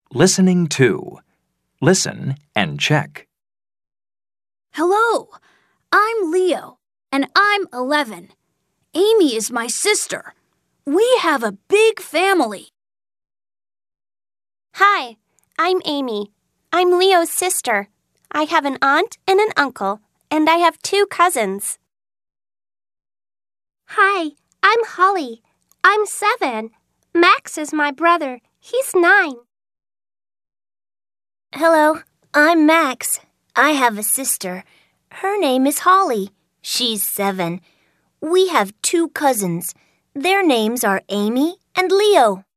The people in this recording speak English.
Listening to. Listen and check. Hello, I'm Leo, and I'm 11. Amy is my sister. We have a big family. Hi, I'm Amy. I'm Leo's sister. I have an aunt and an uncle, and I have 2 cousins. Hi, I'm Holly. I'm 7. Max is my brother. He's 9. Hello, I'm Max. I have a sister. Her name is Holly. She's 7. We have 2 cousins. Their names are Amy and Leo.